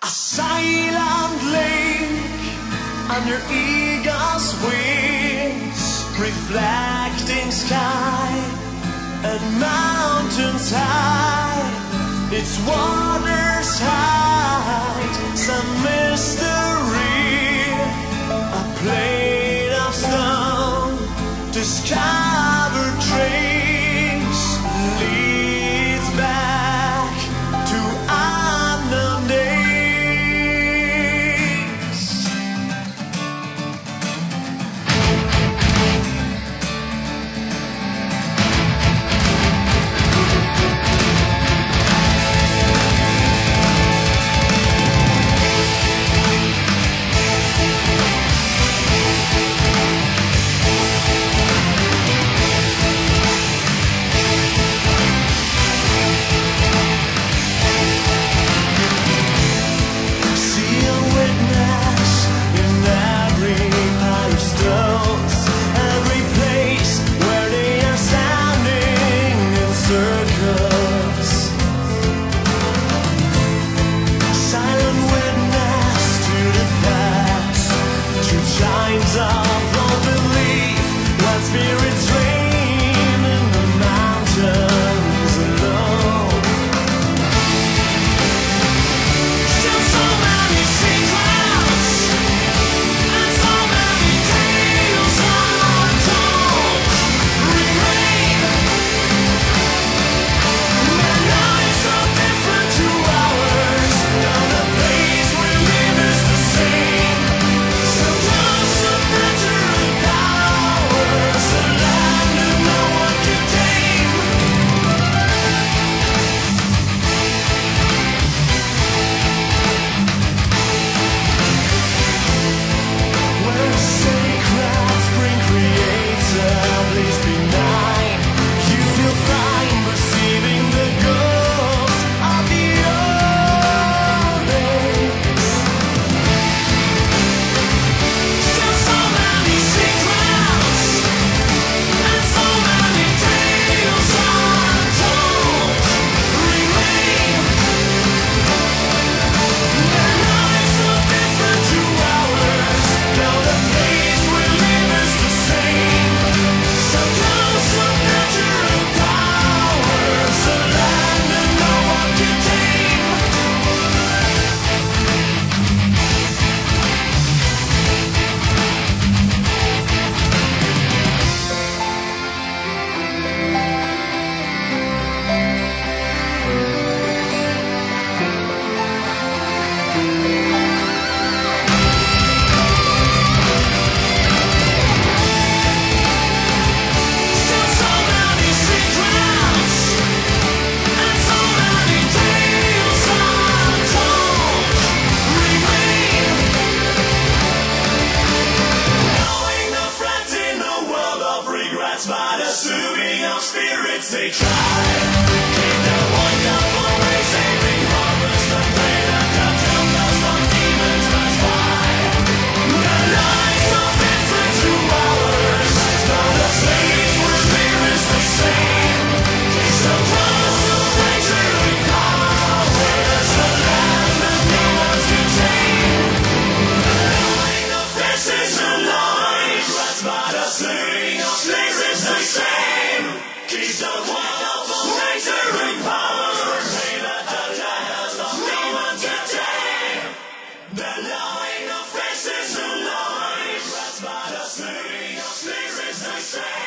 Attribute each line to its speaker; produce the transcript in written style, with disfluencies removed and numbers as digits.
Speaker 1: silent lake under eagle's wings, reflecting sky and mountains high. Its waters hide some mystery. A plate of stone, discovered trace leads back to unknown days. But assuming our spirits they try. Keep the wonderful race saving harvest and pray that the tempest of demons pass by. The lives of different to ours, not a place where spirits the same. So close to nature and powers, the land that no one's contained. The line of this is a line, regrets but assuming our spirits the same. Keep the wonderful nature and power. Pray that the land has no demons contained. The line of faces alive. Regrets but assuming our spirits the same.